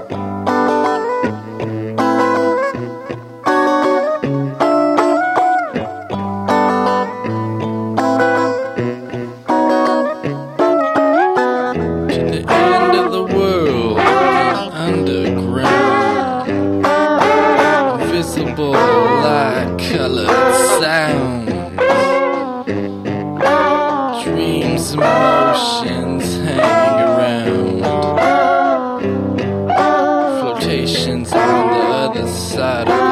Like colored sounds, dreams, emotions hang around, flotations on the other side of